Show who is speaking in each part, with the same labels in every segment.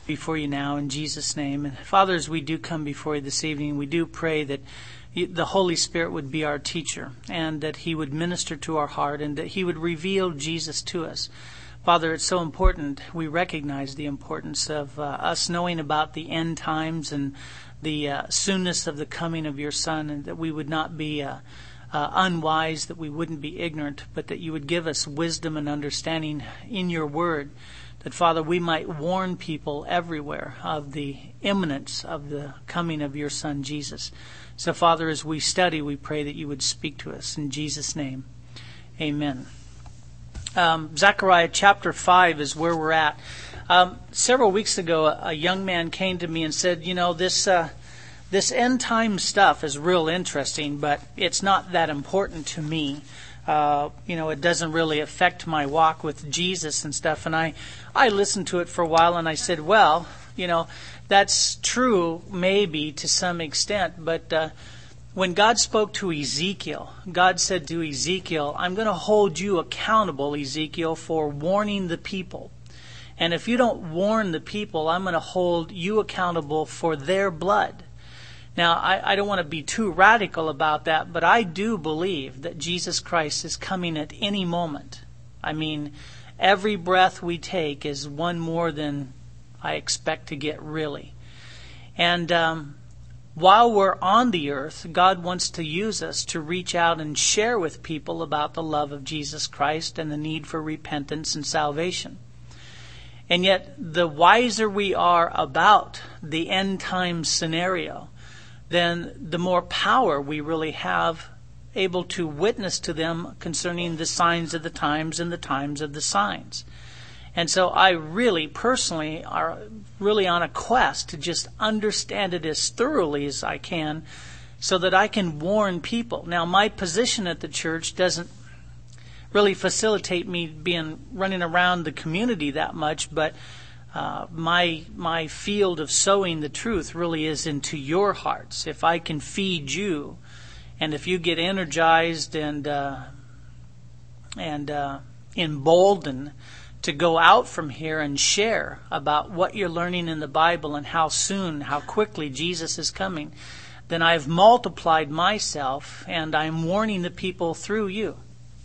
Speaker 1: Before you now in Jesus' name. And Father, as we do come before you this evening, we do pray that the Holy Spirit would be our teacher and that He would minister to our heart and that He would reveal Jesus to us. Father, it's so important. We recognize the importance of us knowing about the end times and the soonness of the coming of your Son, and that we would not be unwise, that we wouldn't be ignorant, but that you would give us wisdom and understanding in your word, that, Father, we might warn people everywhere of the imminence of the coming of your Son, Jesus. So, Father, as we study, we pray that you would speak to us. In Jesus' name, amen. Zechariah chapter 5 is where we're at. Several weeks ago, a young man came to me and said, this end time stuff is real interesting, but it's not that important to me. It doesn't really affect my walk with Jesus and stuff. And I listened to it for a while and I said, well, that's true maybe to some extent. But when God spoke to Ezekiel, God said to Ezekiel, I'm going to hold you accountable, Ezekiel, for warning the people. And if you don't warn the people, I'm going to hold you accountable for their blood. Now, I don't want to be too radical about that, but I do believe that Jesus Christ is coming at any moment. I mean, every breath we take is one more than I expect to get, really. And while we're on the earth, God wants to use us to reach out and share with people about the love of Jesus Christ and the need for repentance and salvation. And yet, the wiser we are about the end time scenario, then the more power we really have able to witness to them concerning the signs of the times and the times of the signs. And so I really personally are really on a quest to just understand it as thoroughly as I can so that I can warn people. Now, my position at the church doesn't really facilitate me running around the community that much, but my field of sowing the truth really is into your hearts. If I can feed you, and if you get energized and emboldened to go out from here and share about what you're learning in the Bible and how quickly Jesus is coming, then I've multiplied myself and I'm warning the people through you.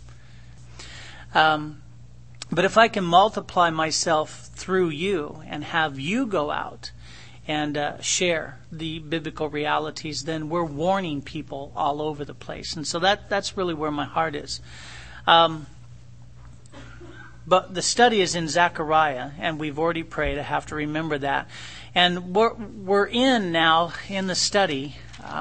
Speaker 1: But if I can multiply myself through you and have you go out and share the biblical realities, then we're warning people all over the place. And so that's really where my heart is. But the study is in Zechariah, and we've already prayed. I have to remember that. And we're in now in the study.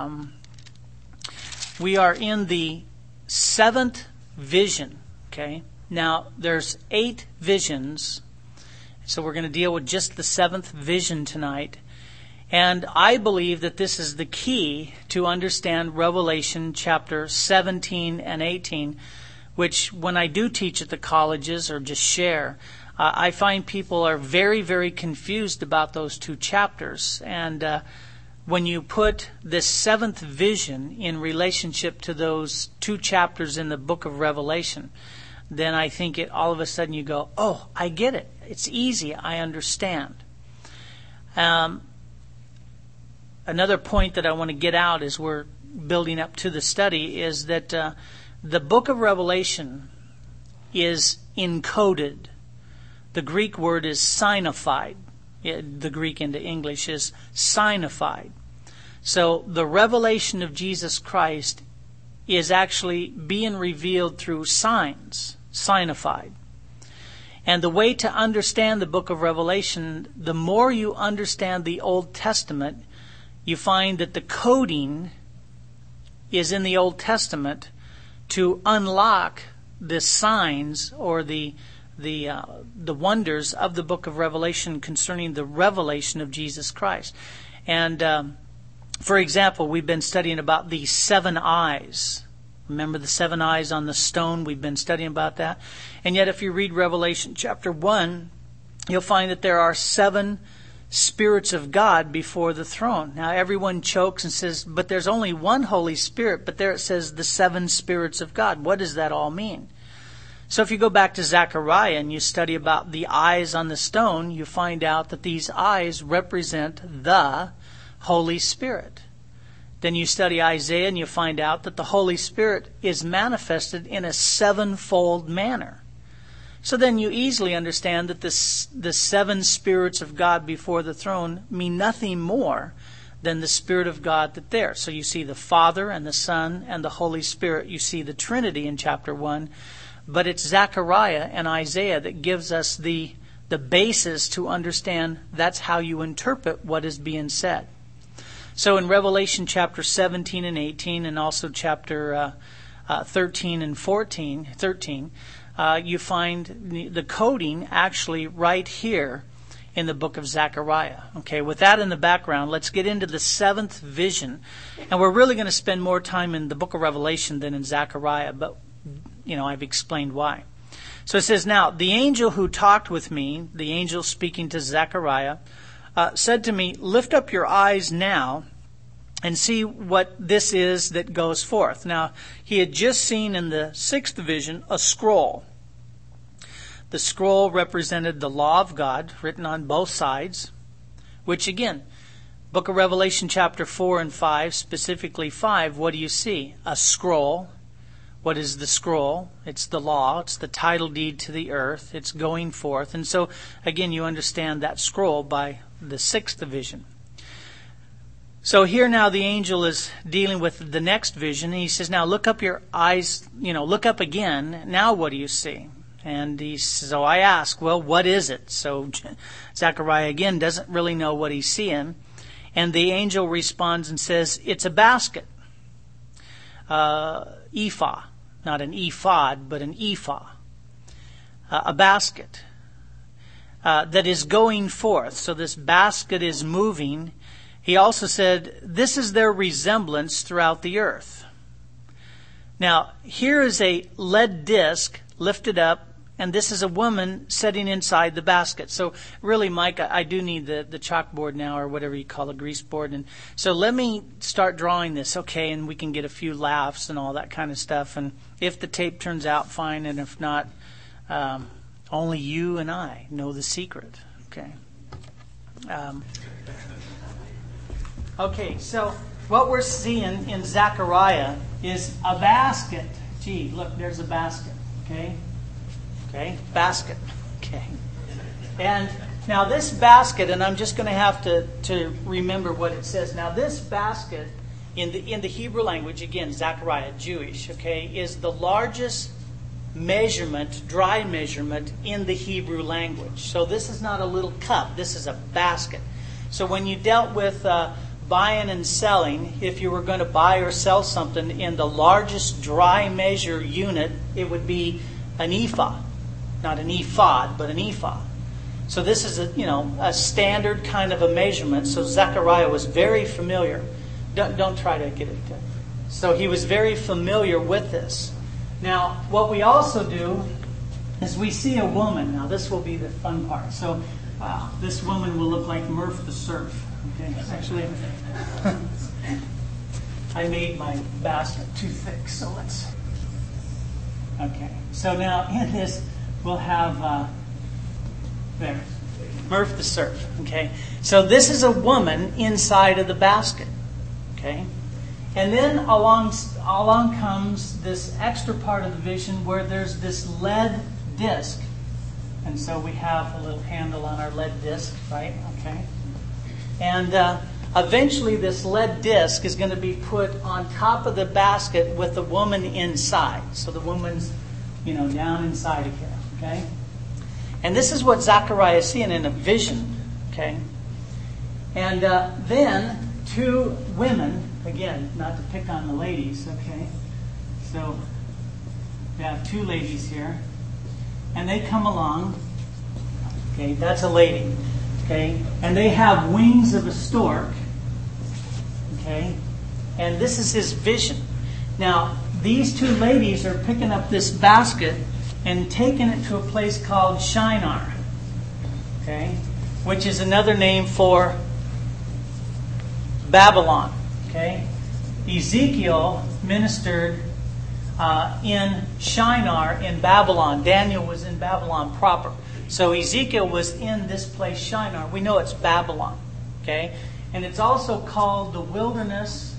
Speaker 1: We are in the 7th vision, okay? Now, there's 8 visions, so we're going to deal with just the 7th vision tonight. And I believe that this is the key to understand Revelation chapter 17 and 18, which when I do teach at the colleges or just share, I find people are very, very confused about those 2 chapters. And when you put this 7th vision in relationship to those 2 chapters in the book of Revelation, then I think all of a sudden you go, oh, I get it. It's easy. I understand. Another point that I want to get out as we're building up to the study is that the book of Revelation is encoded. The Greek word is signified. The Greek into English is signified. So the revelation of Jesus Christ is actually being revealed through signs. Signified. And the way to understand the book of Revelation, the more you understand the Old Testament, you find that the coding is in the Old Testament to unlock the signs or the wonders of the book of Revelation concerning the revelation of Jesus Christ. And for example, we've been studying about the 7 eyes. Remember the 7 eyes on the stone? We've been studying about that. And yet if you read Revelation chapter 1, you'll find that there are 7 spirits of God before the throne. Now everyone chokes and says, but there's only one Holy Spirit. But there it says the 7 spirits of God. What does that all mean? So if you go back to Zechariah and you study about the eyes on the stone, you find out that these eyes represent the Holy Spirit. Then you study Isaiah and you find out that the Holy Spirit is manifested in a sevenfold manner. So then you easily understand that the seven spirits of God before the throne mean nothing more than the Spirit of God that's there. So you see the Father and the Son and the Holy Spirit. You see the Trinity in chapter 1. But it's Zechariah and Isaiah that gives us the basis to understand that's how you interpret what is being said. So in Revelation chapter 17 and 18 and also chapter 13 and 13, you find the coding actually right here in the book of Zechariah. Okay, with that in the background, let's get into the seventh vision. And we're really going to spend more time in the book of Revelation than in Zechariah, but I've explained why. So it says, now, the angel who talked with me, the angel speaking to Zechariah, said to me, lift up your eyes now and see what this is that goes forth. Now, he had just seen in the sixth vision a scroll. The scroll represented the law of God written on both sides, which again, book of Revelation chapter 4 and 5, specifically 5, what do you see? A scroll. What is the scroll? It's the law. It's the title deed to the earth. It's going forth. And so, again, you understand that scroll by the sixth vision. So here now the angel is dealing with the next vision. And he says, now look up your eyes, look up again. Now what do you see? And so I ask, well, what is it? So Zechariah again doesn't really know what he's seeing. And the angel responds and says, it's a basket. Ephah. Not an ephod, but an ephah. A basket that is going forth. So this basket is moving. He also said, this is their resemblance throughout the earth. Now, here is a lead disc lifted up, and this is a woman sitting inside the basket. So really, Mike, I do need the chalkboard now, or whatever you call a grease board. And so let me start drawing this, okay, and we can get a few laughs and all that kind of stuff. And if the tape turns out, fine, and if not, only you and I know the secret, okay? Okay, so what we're seeing in Zechariah is a basket. Gee, look, there's a basket, okay? Okay, basket. Okay. And now this basket, and I'm just going to have to remember what it says. Now this basket in the Hebrew language, again, Zechariah, Jewish, okay, is the largest measurement, dry measurement in the Hebrew language. So this is not a little cup. This is a basket. So when you dealt with buying and selling, if you were going to buy or sell something in the largest dry measure unit, it would be an ephah. Not an ephod, but an ephah. So this is a standard kind of a measurement. So Zechariah was very familiar. Don't try to get it. So he was very familiar with this. Now, what we also do is we see a woman. Now, this will be the fun part. So, wow, this woman will look like Murph the Surf. Okay, actually, I made my basket too thick, so let's. Okay, so now in this. We'll have, there, Murph the Surf, okay? So this is a woman inside of the basket, okay? And then along comes this extra part of the vision where there's this lead disc. And so we have a little handle on our lead disc, right? Okay. And eventually this lead disc is going to be put on top of the basket with the woman inside. So the woman's, down inside of here. Okay? And this is what Zechariah is seeing in a vision. Okay? And then two women, again, not to pick on the ladies, okay? So we have two ladies here. And they come along. Okay, that's a lady. Okay? And they have wings of a stork. Okay? And this is his vision. Now, these two ladies are picking up this basket and taking it to a place called Shinar, okay, which is another name for Babylon. Okay, Ezekiel ministered in Shinar in Babylon. Daniel was in Babylon proper. So Ezekiel was in this place, Shinar. We know it's Babylon. Okay? And it's also called the wilderness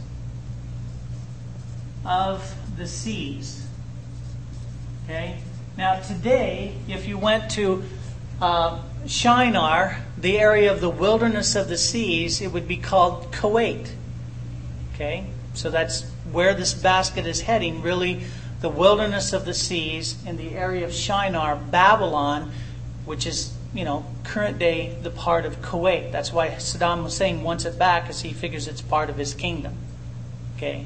Speaker 1: of the seas. Okay? Now today, if you went to Shinar, the area of the wilderness of the seas, it would be called Kuwait. Okay? So that's where this basket is heading, really the wilderness of the seas in the area of Shinar, Babylon, which is, current day the part of Kuwait. That's why Saddam Hussein wants it back, because he figures it's part of his kingdom. Okay?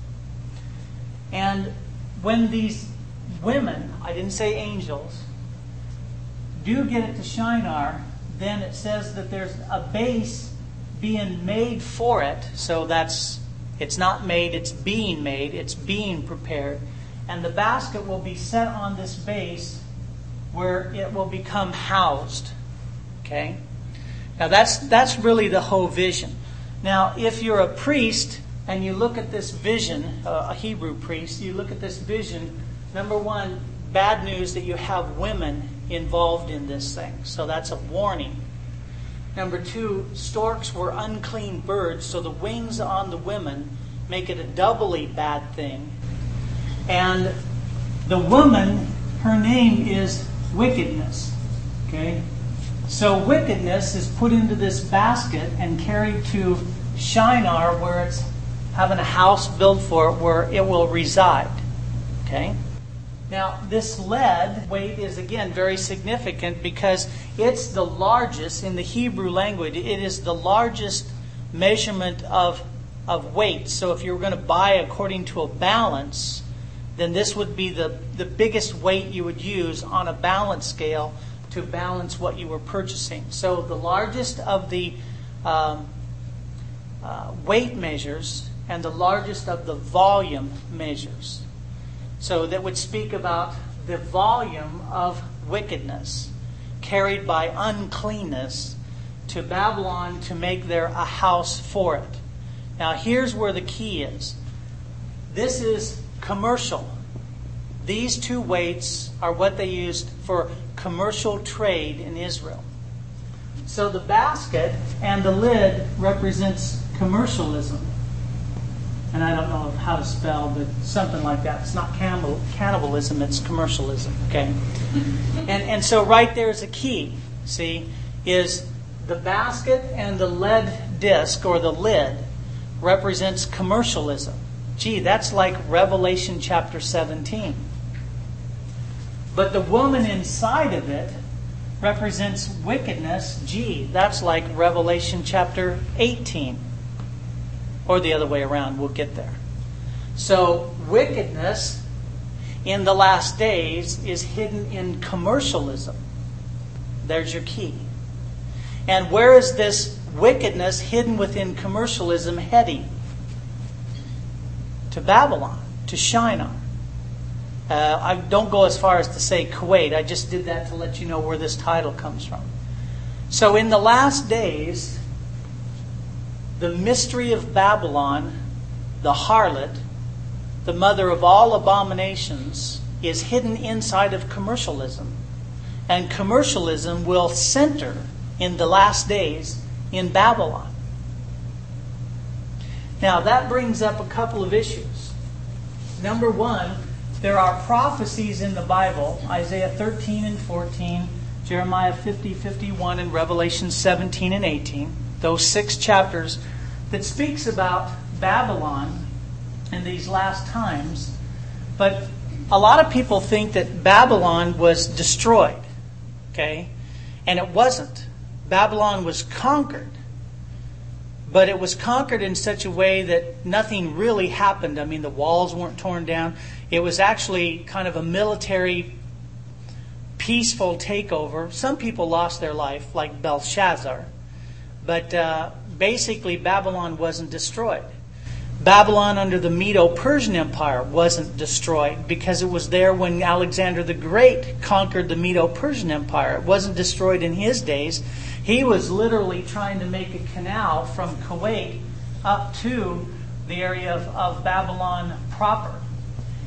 Speaker 1: And when these women, I didn't say angels, do get it to Shinar, then it says that there's a base being made for it. So it's not made, it's being made, it's being prepared. And the basket will be set on this base where it will become housed. Okay? Now that's really the whole vision. Now, if you're a priest and you look at this vision, a Hebrew priest, you look at this vision, number one, bad news that you have women involved in this thing. So that's a warning. Number two, storks were unclean birds, so the wings on the women make it a doubly bad thing. And the woman, her name is Wickedness. Okay? So wickedness is put into this basket and carried to Shinar, where it's having a house built for it where it will reside. Okay? Now, this lead weight is, again, very significant because it's the largest, in the Hebrew language, it is the largest measurement of weight. So if you were going to buy according to a balance, then this would be the biggest weight you would use on a balance scale to balance what you were purchasing. So the largest of the weight measures and the largest of the volume measures. So that would speak about the volume of wickedness carried by uncleanness to Babylon to make there a house for it. Now here's where the key is. This is commercial. These two weights are what they used for commercial trade in Israel. So the basket and the lid represents commercialism. And I don't know how to spell, but something like that. It's not cannibalism, it's commercialism. Okay? And so right there's a key, see, is the basket and the lead disc, or the lid, represents commercialism. Gee, that's like Revelation chapter 17. But the woman inside of it represents wickedness. Gee, that's like Revelation chapter 18. Or the other way around, we'll get there. So, wickedness in the last days is hidden in commercialism. There's your key. And where is this wickedness hidden within commercialism heading? To Babylon, to Shinar. I don't go as far as to say Kuwait. I just did that to let you know where this title comes from. So in the last days, the mystery of Babylon, the harlot, the mother of all abominations, is hidden inside of commercialism. And commercialism will center in the last days in Babylon. Now that brings up a couple of issues. Number one, there are prophecies in the Bible, Isaiah 13 and 14, Jeremiah 50, 51, and Revelation 17 and 18, those 6 chapters that speaks about Babylon in these last times. But a lot of people think that Babylon was destroyed. Okay? And it wasn't. Babylon was conquered. But it was conquered in such a way that nothing really happened. I mean, the walls weren't torn down. It was actually kind of a military, peaceful takeover. Some people lost their life, like Belshazzar. But basically, Babylon wasn't destroyed. Babylon under the Medo-Persian Empire wasn't destroyed because it was there when Alexander the Great conquered the Medo-Persian Empire. It wasn't destroyed in his days. He was literally trying to make a canal from Kuwait up to the area of Babylon proper.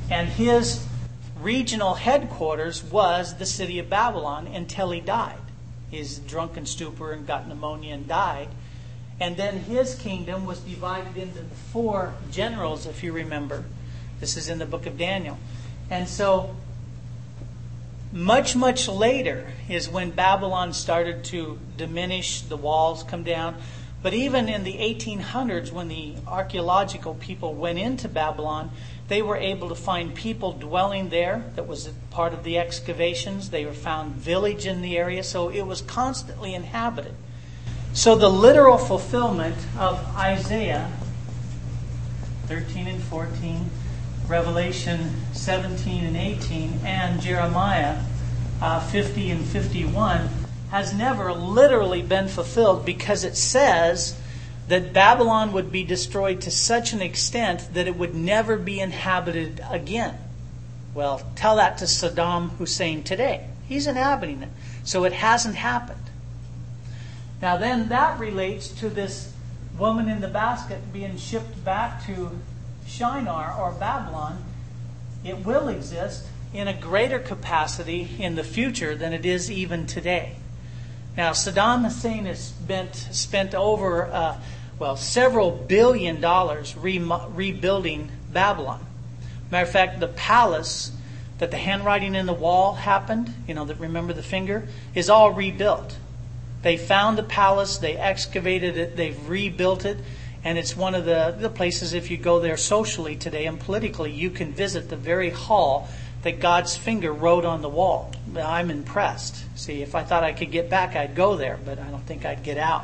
Speaker 1: And his regional headquarters was the city of Babylon until he died. He's drunken stupor and got pneumonia and died. And then his kingdom was divided into the 4 generals, if you remember. This is in the book of Daniel. And so, much later is when Babylon started to diminish, the walls come down. But even in the 1800s, when the archaeological people went into Babylon, they were able to find people dwelling there. That was part of the excavations. They were found village in the area, so it was constantly inhabited. So the literal fulfillment of Isaiah 13 and 14, Revelation 17 and 18, and Jeremiah 50 and 51 has never literally been fulfilled, because it says that Babylon would be destroyed to such an extent that it would never be inhabited again. Well, tell that to Saddam Hussein today. He's inhabiting it. So it hasn't happened. Now then, that relates to this woman in the basket being shipped back to Shinar or Babylon. It will exist in a greater capacity in the future than it is even today. Now, Saddam Hussein has spent over several $1 billion rebuilding Babylon. Matter of fact, the palace that the handwriting in the wall happened, remember the finger, is all rebuilt. They found the palace, they excavated it, they've rebuilt it, and it's one of the places, if you go there socially today and politically, you can visit the very hall that God's finger wrote on the wall. I'm impressed. See, if I thought I could get back, I'd go there, but I don't think I'd get out.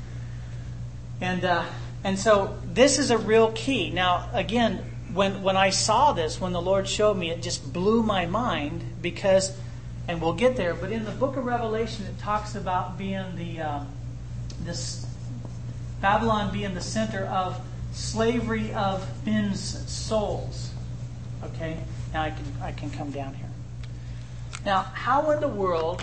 Speaker 1: And so this is a real key. Now, again, when I saw this, when the Lord showed me, it just blew my mind, because, and we'll get there, but in the book of Revelation it talks about being this Babylon being the center of slavery of men's souls. Okay? Now I can come down here. Now, how in the world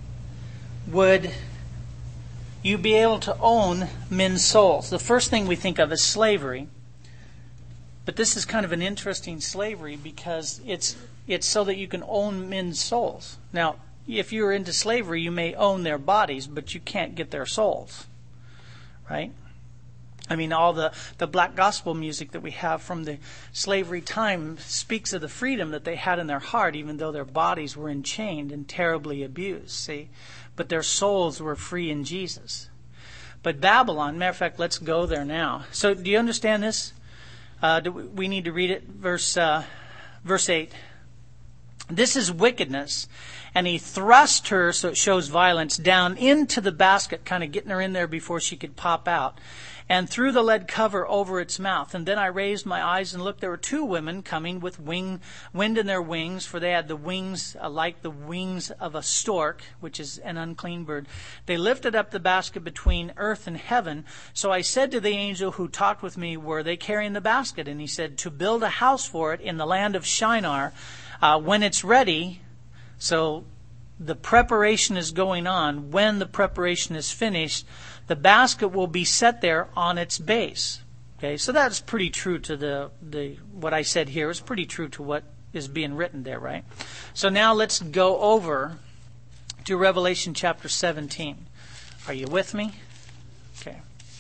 Speaker 1: would you be able to own men's souls? The first thing we think of is slavery. But this is kind of an interesting slavery, because it's so that you can own men's souls. Now, if you're into slavery, you may own their bodies, but you can't get their souls. Right? I mean, all the black gospel music that we have from the slavery time speaks of the freedom that they had in their heart, even though their bodies were enchained and terribly abused, see? But their souls were free in Jesus. But Babylon, matter of fact, let's go there now. So do you understand this? We need to read it, verse 8. This is wickedness. And he thrust her, so it shows violence, down into the basket, kind of getting her in there before she could pop out, and threw the lead cover over its mouth. And then I raised my eyes and looked. There were 2 women coming with wind in their wings, for they had the wings like the wings of a stork, which is an unclean bird. They lifted up the basket between earth and heaven. So I said to the angel who talked with me, were they carrying the basket? And he said, to build a house for it in the land of Shinar, when it's ready. So the preparation is going on. When the preparation is finished, the basket will be set there on its base. Okay, so that's pretty true to the what I said here is pretty true to what is being written there, right? So now let's go over to Revelation chapter 17. Are you with me? Okay.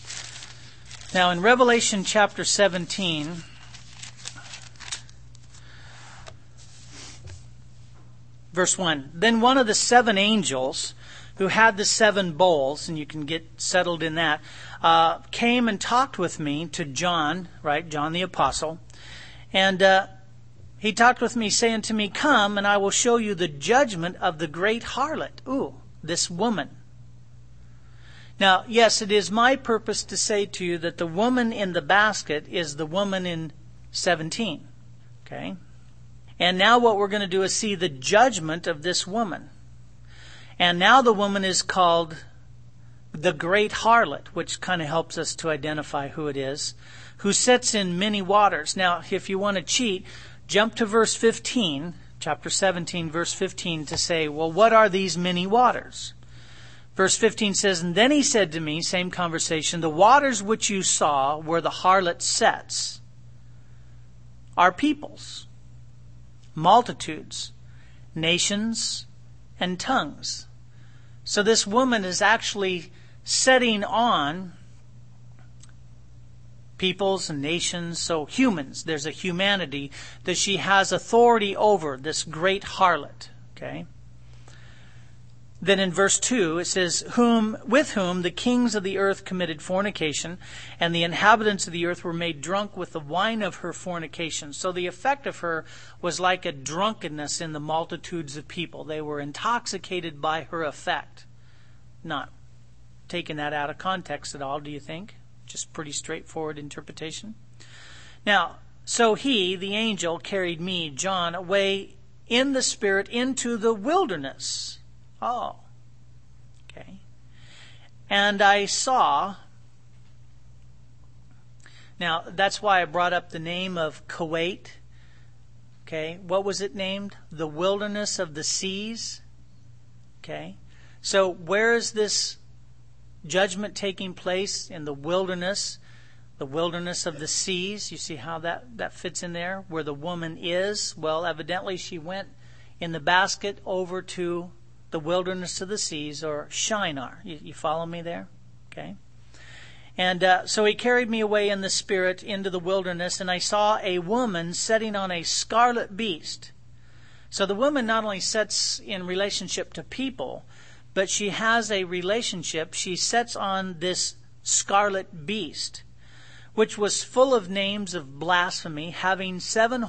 Speaker 1: Now in Revelation chapter 17, verse 1, then one of the 7 angels who had the 7 bowls, and you can get settled in that, came and talked with me to John, right, John the Apostle. And he talked with me, saying to me, come, and I will show you the judgment of the great harlot. Ooh, this woman. Now, yes, it is my purpose to say to you that the woman in the basket is the woman in 17. Okay? And now what we're going to do is see the judgment of this woman. And now the woman is called the great harlot, which kind of helps us to identify who it is, who sits in many waters. Now, if you want to cheat, jump to verse 15, chapter 17, verse 15, to say, well, what are these many waters? Verse 15 says, and then he said to me, same conversation, the waters which you saw where the harlot sits are peoples. multitudes, nations, and tongues. So this woman is actually setting on peoples and nations, so humans. There's a humanity that she has authority over, this great harlot. Okay. Then in verse 2 it says, with whom the kings of the earth committed fornication, and the inhabitants of the earth were made drunk with the wine of her fornication. So the effect of her was like a drunkenness in the multitudes of people. They were intoxicated by her effect. Not taking that out of context at all, do you think? Just pretty straightforward interpretation. Now, so he, the angel, carried me, John, away in the Spirit into the wilderness. Oh, okay. And I saw, now that's why I brought up the name of Kuwait. Okay, what was it named? The wilderness of the seas. Okay, so where is this judgment taking place? In the wilderness of the seas. You see how that fits in there? Where the woman is. Well, evidently she went in the basket over to the wilderness of the seas, or Shinar. You follow me there? Okay. And so he carried me away in the Spirit into the wilderness, and I saw a woman sitting on a scarlet beast. So the woman not only sits in relationship to people, but she has a relationship. She sits on this scarlet beast, which was full of names of blasphemy, having 7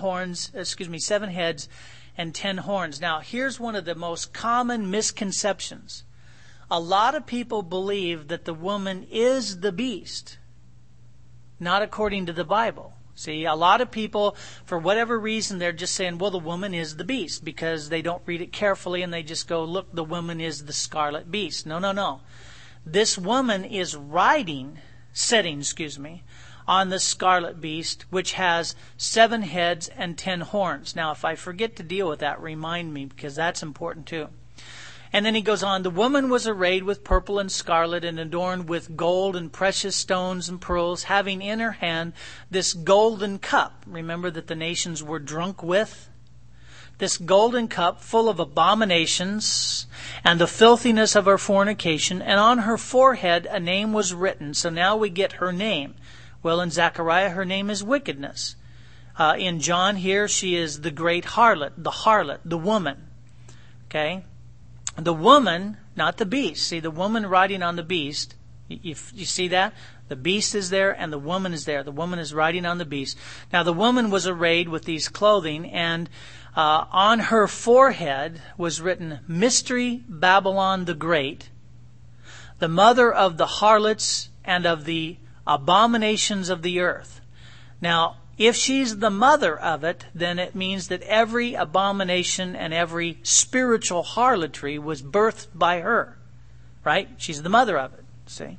Speaker 1: heads and 10 horns. Now, here's one of the most common misconceptions. A lot of people believe that the woman is the beast, not according to the Bible. See, a lot of people, for whatever reason, they're just saying, well, the woman is the beast, because they don't read it carefully and they just go, look, the woman is the scarlet beast. No. This woman is sitting on the scarlet beast, which has 7 heads and 10 horns. Now, if I forget to deal with that, remind me, because that's important too. And then he goes on, the woman was arrayed with purple and scarlet and adorned with gold and precious stones and pearls, having in her hand this golden cup. Remember that the nations were drunk with? This golden cup full of abominations and the filthiness of her fornication, and on her forehead a name was written. So now we get her name. Well, in Zechariah, her name is Wickedness. In John here, she is the great harlot, the woman. Okay? The woman, not the beast. See, the woman riding on the beast. You see that? The beast is there and the woman is there. The woman is riding on the beast. Now, the woman was arrayed with these clothing, and on her forehead was written, Mystery Babylon the Great, the mother of the harlots and of the abominations of the earth. Now, if she's the mother of it, then it means that every abomination and every spiritual harlotry was birthed by her. Right? She's the mother of it. See?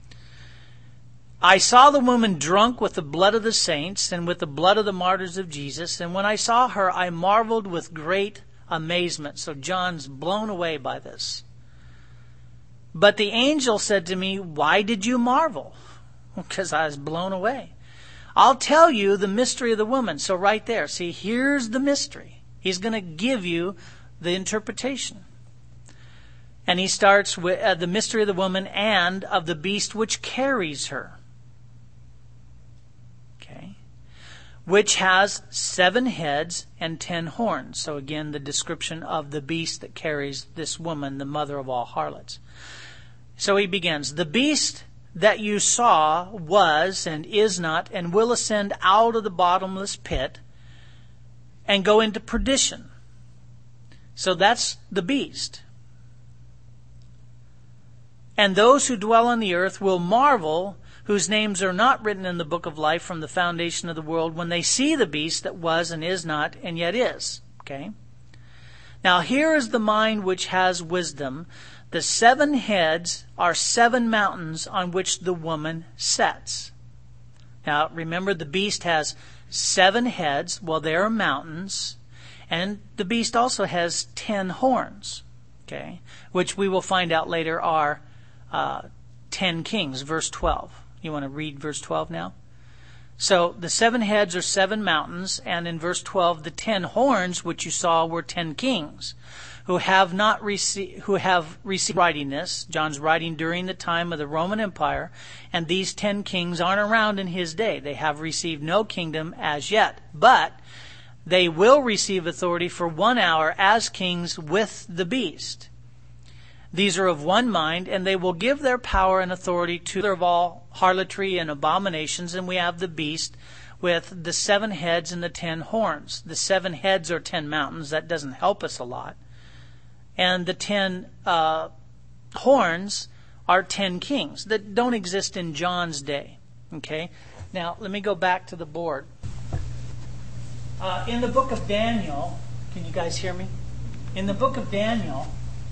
Speaker 1: I saw the woman drunk with the blood of the saints and with the blood of the martyrs of Jesus. And when I saw her, I marveled with great amazement. So John's blown away by this. But the angel said to me, why did you marvel? Because I was blown away. I'll tell you the mystery of the woman. So right there, see, here's the mystery. He's going to give you the interpretation. And he starts with the mystery of the woman and of the beast which carries her. Okay. Which has 7 heads and 10 horns. So again, the description of the beast that carries this woman, the mother of all harlots. So he begins, the beast that you saw was and is not and will ascend out of the bottomless pit and go into perdition. So that's the beast. And those who dwell on the earth will marvel, whose names are not written in the book of life from the foundation of the world, when they see the beast that was and is not and yet is. Okay? Now here is the mind which has wisdom. The 7 heads are 7 mountains on which the woman sits. Now, remember, the beast has 7 heads. Well, they are mountains. And the beast also has 10 horns, okay, which we will find out later are 10 kings, verse 12. You want to read verse 12 now? So the 7 heads are 7 mountains, and in verse 12, the 10 horns, which you saw, were 10 kings who have received writing this. John's writing during the time of the Roman Empire, and these 10 kings aren't around in his day. They have received no kingdom as yet, but they will receive authority for 1 hour as kings with the beast. These are of one mind, and they will give their power and authority to of all harlotry and abominations. And we have the beast with the 7 heads and the 10 horns. The 7 heads are 10 mountains. That doesn't help us a lot. And the 10 horns are 10 kings that don't exist in John's day. Okay? Now, let me go back to the board. In the book of Daniel, can you guys hear me? In the book of Daniel,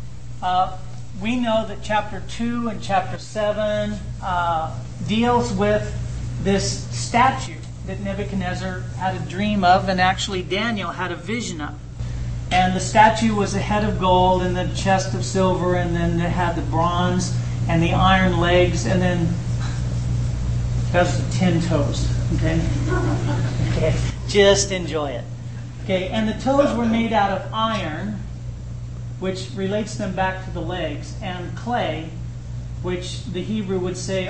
Speaker 1: we know that chapter 2 and chapter 7 deals with this statue that Nebuchadnezzar had a dream of, and actually Daniel had a vision of. And the statue was a head of gold and the chest of silver, and then it had the bronze and the iron legs, and then that's the 10 toes. Okay? Okay. Just enjoy it. Okay, and the toes were made out of iron, which relates them back to the legs, and clay, which the Hebrew would say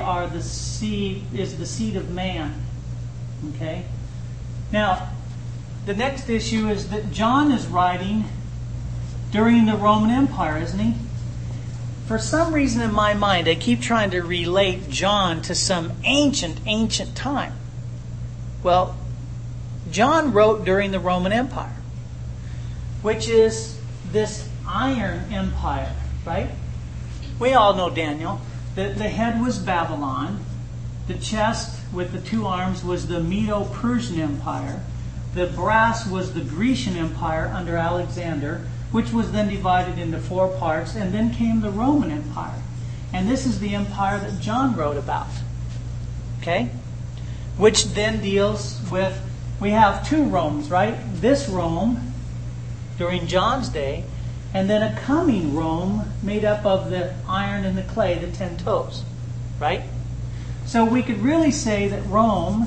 Speaker 1: is the seed of man. Okay? Now, the next issue is that John is writing during the Roman Empire, isn't he? For some reason in my mind, I keep trying to relate John to some ancient time. Well, John wrote during the Roman Empire, which is this iron empire, right? We all know Daniel. The head was Babylon. The chest with the 2 arms was the Medo-Persian Empire. The brass was the Grecian Empire under Alexander, which was then divided into 4 parts, and then came the Roman Empire. And this is the empire that John wrote about. Okay? Which then deals with, we have 2 Romes, right? This Rome during John's day, and then a coming Rome made up of the iron and the clay, the 10 toes, right? So we could really say that Rome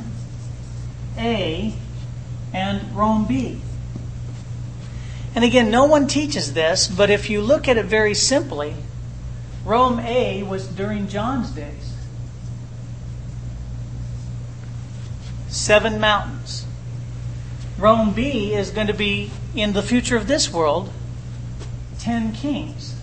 Speaker 1: A and Rome B. And again, no one teaches this, but if you look at it very simply, Rome A was during John's days. 7 mountains. Rome B is going to be, in the future of this world, 10 kings.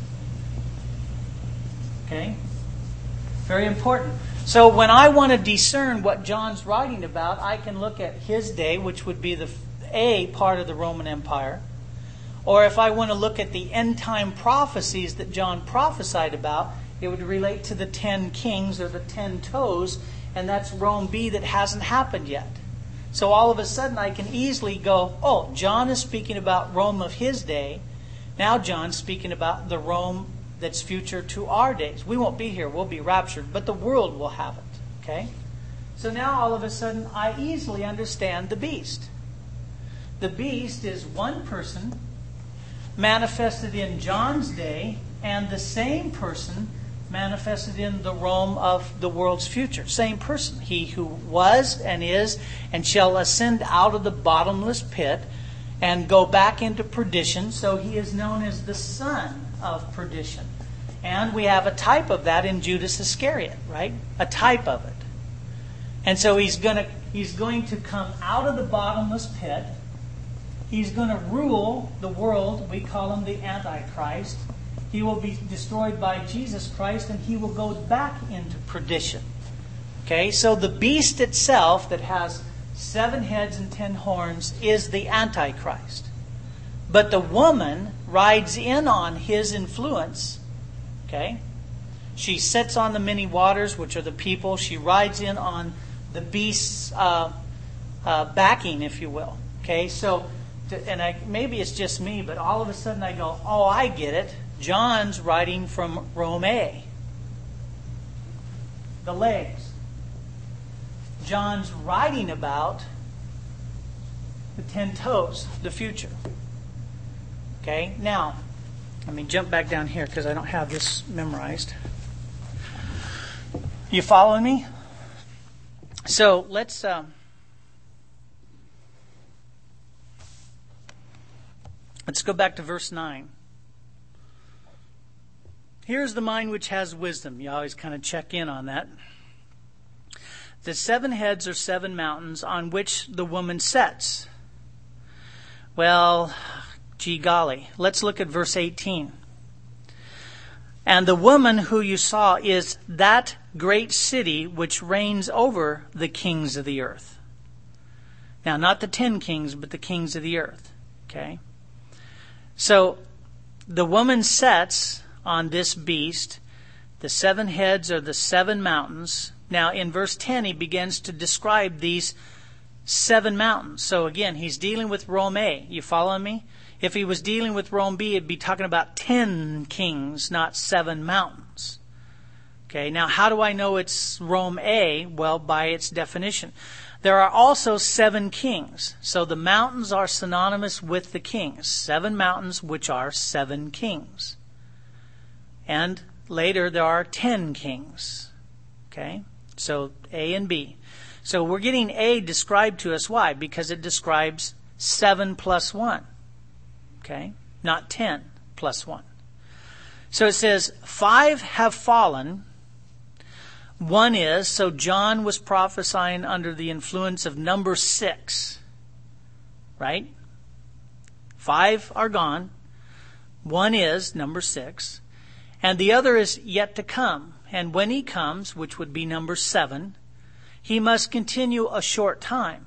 Speaker 1: Okay? Very important. So when I want to discern what John's writing about, I can look at his day, which would be the A part of the Roman Empire. Or if I want to look at the end time prophecies that John prophesied about, it would relate to the 10 kings or the 10 toes, and that's Rome B that hasn't happened yet. So all of a sudden I can easily go, oh, John is speaking about Rome of his day. Now John's speaking about the Rome that's future to our days. We won't be here. We'll be raptured. But the world will have it. Okay? So now all of a sudden I easily understand the beast. The beast is one person manifested in John's day, and the same person manifested in the Rome of the world's future. Same person. He who was and is and shall ascend out of the bottomless pit and go back into perdition. So he is known as the son of perdition. And we have a type of that in Judas Iscariot, right? A type of it. And so he's going to come out of the bottomless pit. He's going to rule the world. We call him the Antichrist. He will be destroyed by Jesus Christ, and he will go back into perdition. Okay, so the beast itself that has 7 heads and 10 horns is the Antichrist. But the woman rides in on his influence. Okay, she sits on the many waters, which are the people. She rides in on the beast's backing, if you will. Okay, so, maybe it's just me, but all of a sudden I go, oh, I get it. John's writing from Rome A. The legs. John's writing about the 10 toes, the future. Okay, now, let me jump back down here because I don't have this memorized. You following me? So let's Let's go back to verse 9. Here's the mind which has wisdom. You always kind of check in on that. The 7 heads are 7 mountains on which the woman sits. Well, gee golly. Let's look at verse 18. And the woman who you saw is that great city which reigns over the kings of the earth. Now, not the 10 kings, but the kings of the earth. Okay? So, the woman sits on this beast. The 7 heads are the 7 mountains. Now, in verse 10, he begins to describe these 7 mountains. So, again, he's dealing with Rome A. You following me? If he was dealing with Rome B, it'd be talking about 10 kings, not 7 mountains. Okay, now how do I know it's Rome A? Well, by its definition. There are also 7 kings. So the mountains are synonymous with the kings. 7 mountains, which are 7 kings. And later there are 10 kings. Okay, so A and B. So we're getting A described to us. Why? Because it describes 7 plus 1. Okay, not 10 plus 1. So it says, 5 have fallen. 1 is, so John was prophesying under the influence of number 6. Right? 5 are gone. 1 is number 6. And the other is yet to come. And when he comes, which would be number 7, he must continue a short time.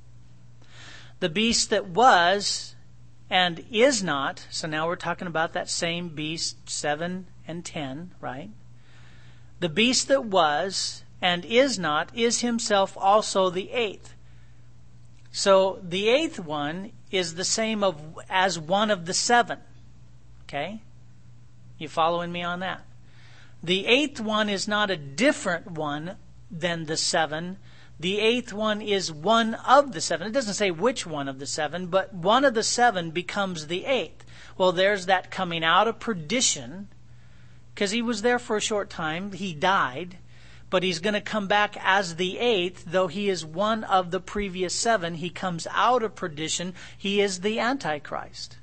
Speaker 1: The beast that was and is not, so now we're talking about that same beast, 7 and 10, right? The beast that was and is not is himself also the 8th. So the 8th one is the same as one of the 7. Okay? You following me on that? The 8th one is not a different one than the 7. The 8th one is one of the 7. It doesn't say which one of the 7, but one of the 7 becomes the 8th. Well, there's that coming out of perdition, because he was there for a short time. He died, but he's going to come back as the 8th, though he is one of the previous 7. He comes out of perdition. He is the Antichrist.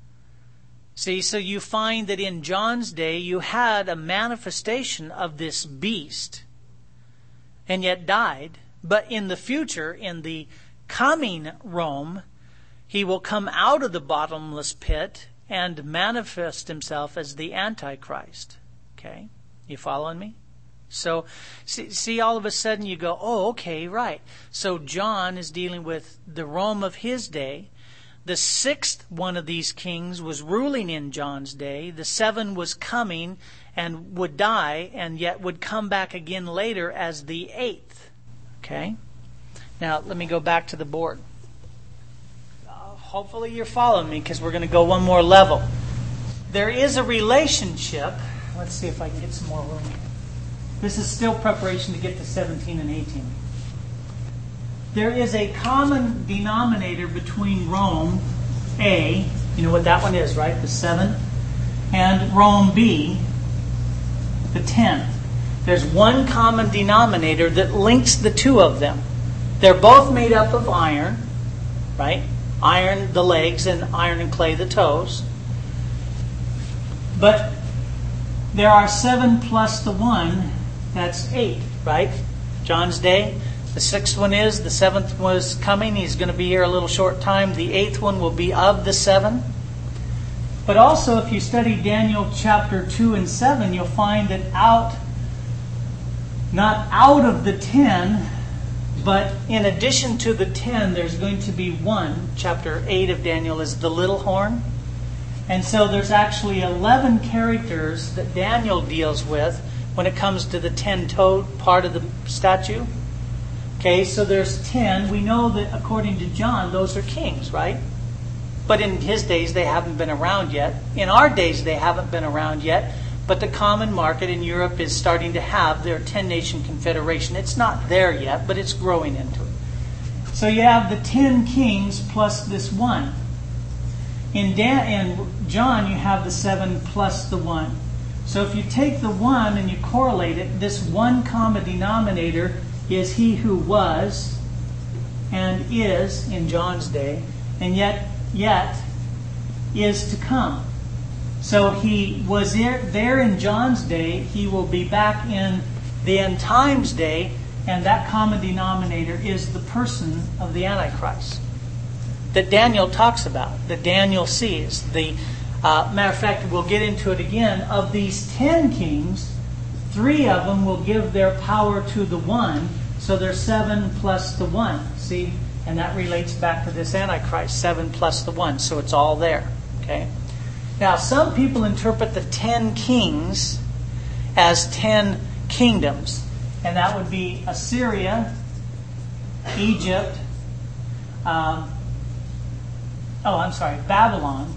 Speaker 1: See, so you find that in John's day, you had a manifestation of this beast, and yet died. But in the future, in the coming Rome, he will come out of the bottomless pit and manifest himself as the Antichrist. Okay? You following me? So, see, all of a sudden you go, oh, okay, right. So John is dealing with the Rome of his day. The 6th one of these kings was ruling in John's day. The 7 was coming and would die, and yet would come back again later as the 8th. Okay? Now, let me go back to the board. Hopefully you're following me, because we're going to go one more level. There is a relationship. Let's see if I can get some more room here. This is still preparation to get to 17 and 18. There is a common denominator between Rome A, you know what that one is, right? The 7, and Rome B, the 10. There's one common denominator that links the two of them. They're both made up of iron, right? Iron, the legs, and iron and clay, the toes. But there are 7 plus the 1, that's 8, right? John's day. The 6th one is, the 7th was coming. He's going to be here a little short time. The 8th one will be of the 7. But also, if you study Daniel chapter 2 and 7, you'll find that not out of the 10, but in addition to the 10, there's going to be 1. Chapter 8 of Daniel is the little horn. And so there's actually 11 characters that Daniel deals with when it comes to the 10-toed part of the statue. Okay, so there's 10. We know that according to John, those are kings, right? But in his days, they haven't been around yet. In our days, they haven't been around yet. But the common market in Europe is starting to have their 10-nation confederation. It's not there yet, but it's growing into it. So you have the 10 kings plus this 1. In John, you have the 7 plus the 1. So if you take the 1 and you correlate it, this one common denominator is he who was and is in John's day, and yet is to come. So he was there in John's day. He will be back in the end times day. And that common denominator is the person of the Antichrist that Daniel talks about, that Daniel sees. Matter of fact, we'll get into it again. Of these 10 kings, 3 of them will give their power to the one. So there's 7 plus the 1. See? And that relates back to this Antichrist, 7 plus the 1. So it's all there. Okay? Now, some people interpret the 10 kings as 10 kingdoms. And that would be Assyria, Egypt, Babylon.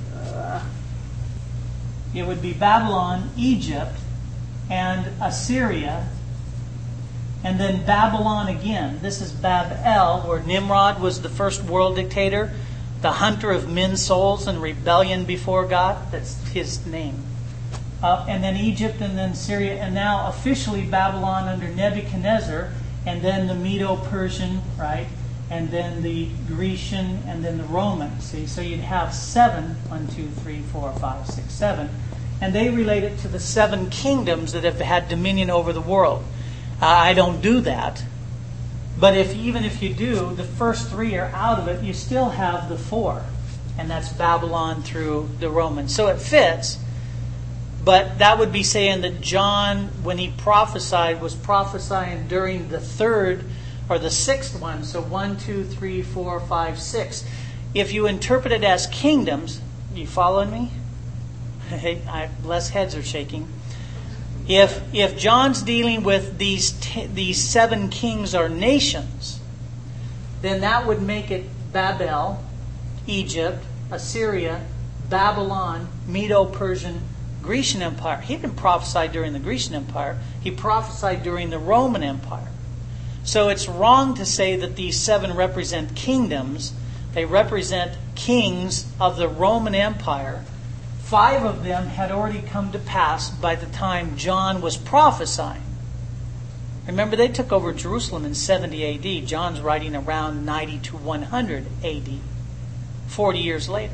Speaker 1: It would be Babylon, Egypt, and Assyria, and then Babylon again. This is Babel, where Nimrod was the first world dictator, the hunter of men's souls in rebellion before God. That's his name. And then Egypt, and then Syria, and now officially Babylon under Nebuchadnezzar, and then the Medo-Persian, right? And then the Grecian, and then the Roman. See, so you'd have 7, 1, 2, 3, 4, 5, 6, 7. And they relate it to the 7 kingdoms that have had dominion over the world. I don't do that. But even if you do, the first 3 are out of it, you still have the 4. And that's Babylon through the Romans. So it fits. But that would be saying that John, when he prophesied, was prophesying during the 3rd or the 6th one. So 1, 2, 3, 4, 5, 6. If you interpret it as kingdoms, you following me? Less heads are shaking. If John's dealing with these 7 kings or nations, then that would make it Babel, Egypt, Assyria, Babylon, Medo-Persian, Grecian Empire. He didn't prophesy during the Grecian Empire. He prophesied during the Roman Empire. So it's wrong to say that these 7 represent kingdoms. They represent kings of the Roman Empire. 5 of them had already come to pass by the time John was prophesying. Remember, they took over Jerusalem in 70 A.D. John's writing around 90 to 100 A.D., 40 years later.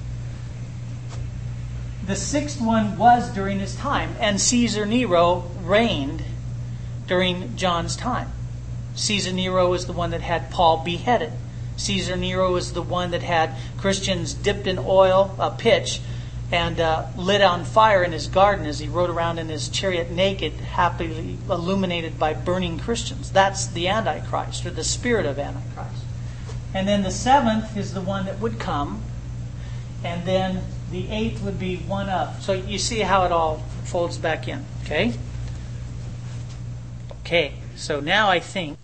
Speaker 1: The 6th one was during his time, and Caesar Nero reigned during John's time. Caesar Nero is the one that had Paul beheaded. Caesar Nero is the one that had Christians dipped in oil, pitch, and lit on fire in his garden as he rode around in his chariot naked, happily illuminated by burning Christians. That's the Antichrist, or the spirit of Antichrist. And then the 7th is the one that would come, and then the 8th would be one up. So you see how it all folds back in. Okay? Okay, so now I think.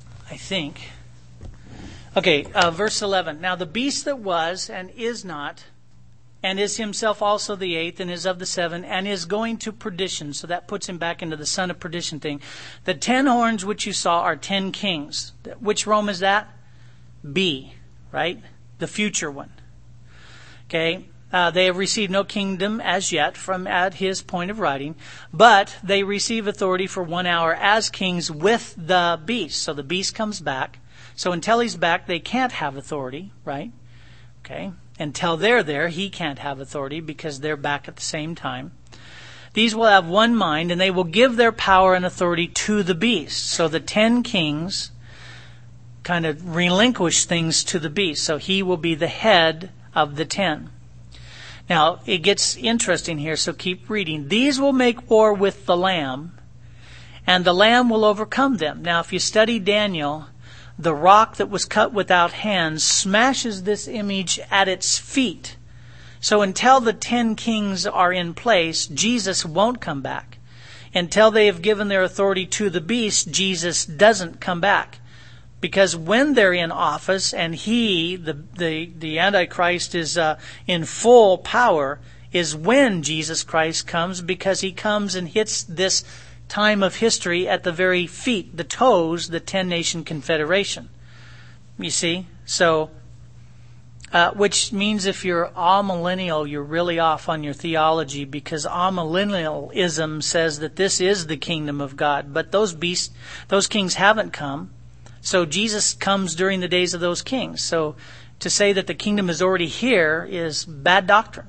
Speaker 1: Okay, verse 11. Now the beast that was and is not, and is himself also the 8th, and is of the 7, and is going to perdition. So that puts him back into the son of perdition thing. The 10 horns which you saw are 10 kings. Which Rome is that? B, right? The future one. Okay? They have received no kingdom as yet from at his point of writing, but they receive authority for 1 hour as kings with the beast. So the beast comes back. So until he's back, they can't have authority, right? Okay. Until they're there, he can't have authority because they're back at the same time. These will have one mind, and they will give their power and authority to the beast. So the 10 kings kind of relinquish things to the beast. So he will be the head of the 10. Now, it gets interesting here, so keep reading. These will make war with the Lamb, and the Lamb will overcome them. Now, if you study Daniel, the rock that was cut without hands smashes this image at its feet. So until the 10 kings are in place, Jesus won't come back. Until they have given their authority to the beast, Jesus doesn't come back. Because when they're in office and the Antichrist is in full power, is when Jesus Christ comes, because he comes and hits this time of history at the very feet, the toes, the 10-nation confederation. You see? So, which means if you're amillennial, you're really off on your theology, because amillennialism says that this is the kingdom of God. But those kings haven't come. So Jesus comes during the days of those kings. So to say that the kingdom is already here is bad doctrine.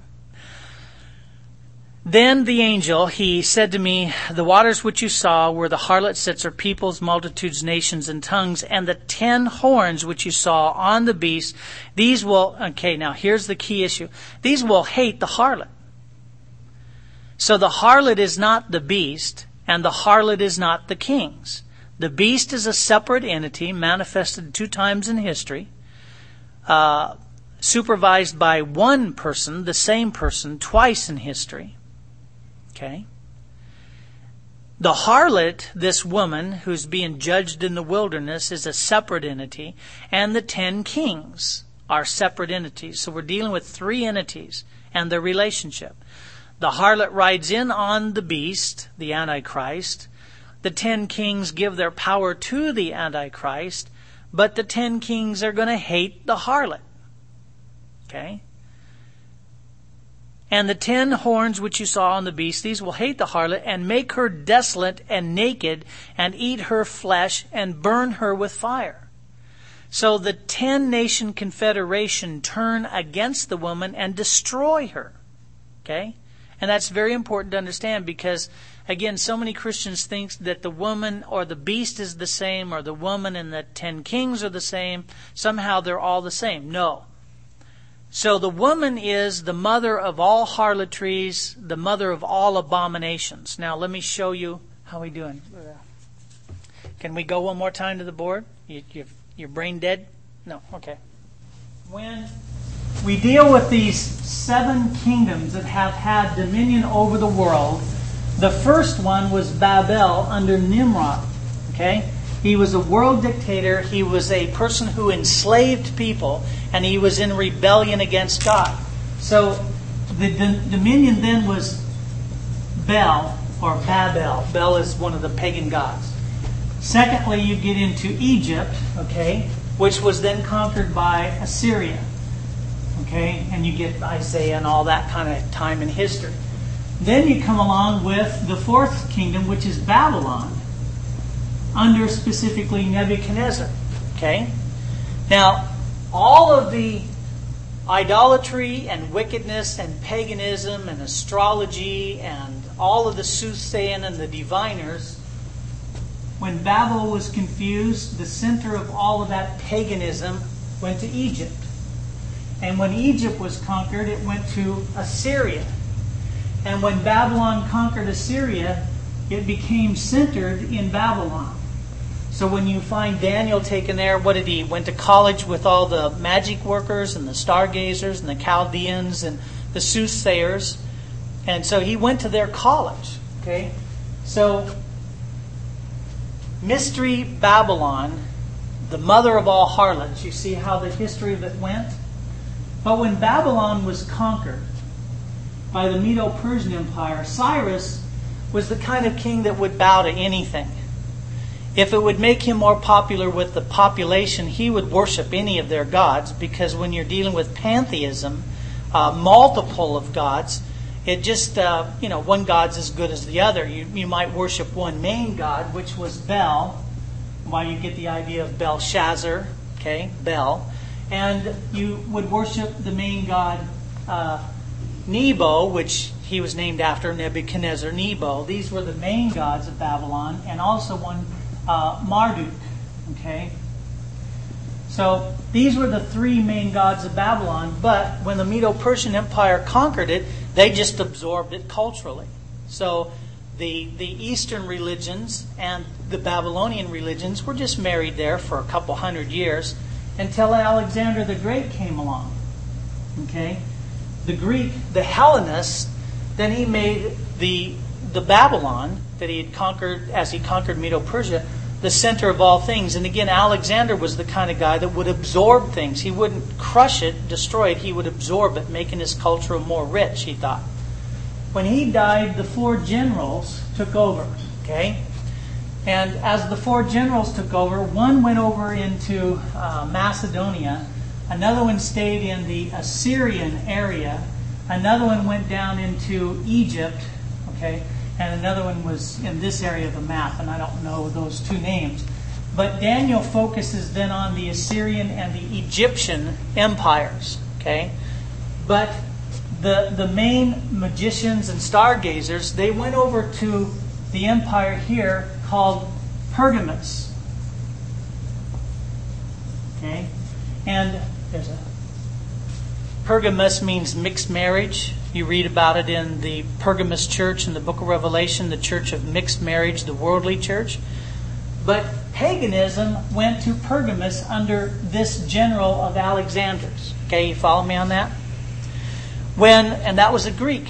Speaker 1: Then the angel, he said to me, the waters which you saw where the harlot sits are peoples, multitudes, nations, and tongues, and the 10 horns which you saw on the beast, these will, okay, now here's the key issue. These will hate the harlot. So the harlot is not the beast, and the harlot is not the kings. The beast is a separate entity manifested 2 times in history, supervised by one person, the same person, twice in history. Okay? The harlot, this woman who's being judged in the wilderness, is a separate entity, and the 10 kings are separate entities. So we're dealing with 3 entities and their relationship. The harlot rides in on the beast, the Antichrist. The 10 kings give their power to the Antichrist, but the 10 kings are going to hate the harlot. Okay? And the 10 horns which you saw on the beast, these will hate the harlot and make her desolate and naked and eat her flesh and burn her with fire. So the 10 nation confederation turn against the woman and destroy her. Okay? And that's very important to understand because, again, so many Christians think that the woman or the beast is the same or the woman and the 10 kings are the same. Somehow they're all the same. No. So the woman is the mother of all harlotries, the mother of all abominations. Now let me show you how we doing. Can we go one more time to the board? Your brain dead? No. Okay. When we deal with these 7 kingdoms that have had dominion over the world, the first one was Babel under Nimrod. Okay? He was a world dictator. He was a person who enslaved people, and he was in rebellion against God. So the dominion then was Bel, or Babel. Bel is one of the pagan gods. Secondly, you get into Egypt, okay, which was then conquered by Assyria. Okay, and you get Isaiah and all that kind of time in history. Then you come along with the 4th kingdom, which is Babylon, under specifically Nebuchadnezzar. Okay? Now, all of the idolatry and wickedness and paganism and astrology and all of the soothsaying and the diviners, when Babel was confused, the center of all of that paganism went to Egypt. And when Egypt was conquered, it went to Assyria. And when Babylon conquered Assyria, it became centered in Babylon. So when you find Daniel taken there, what did he? Went to college with all the magic workers and the stargazers and the Chaldeans and the soothsayers. And so he went to their college. Okay? So, Mystery Babylon, the mother of all harlots. You see how the history of it went? But when Babylon was conquered by the Medo-Persian Empire, Cyrus was the kind of king that would bow to anything. If it would make him more popular with the population, he would worship any of their gods, because when you're dealing with pantheism, multiple of gods, it just, one god's as good as the other. You might worship one main god, which was Bel, why you get the idea of Belshazzar, okay, Bel. And you would worship the main god Nebo, which he was named after, Nebuchadnezzar, Nebo. These were the main gods of Babylon, and also one Marduk. Okay? So these were the 3 main gods of Babylon, but when the Medo-Persian Empire conquered it, they just absorbed it culturally. So the Eastern religions and the Babylonian religions were just married there for a couple hundred years until Alexander the Great came along. Okay? The Hellenists, then he made the Babylon that he had conquered as he conquered Medo-Persia, the center of all things. And again, Alexander was the kind of guy that would absorb things. He wouldn't crush it, destroy it. He would absorb it, making his culture more rich, he thought. When he died, the 4 generals took over. Okay? And as the 4 generals took over, one went over into Macedonia, another one stayed in the Assyrian area, another one went down into Egypt, okay, and another one was in this area of the map, and I don't know those 2 names. But Daniel focuses then on the Assyrian and the Egyptian empires. Okay? But the main magicians and stargazers, they went over to the empire here called Pergamus. Okay? And there's a Pergamus means mixed marriage. You read about it in the Pergamus church in the book of Revelation, the church of mixed marriage, the worldly church. But paganism went to Pergamus under this general of Alexander's. Okay, you follow me on that? And that was a Greek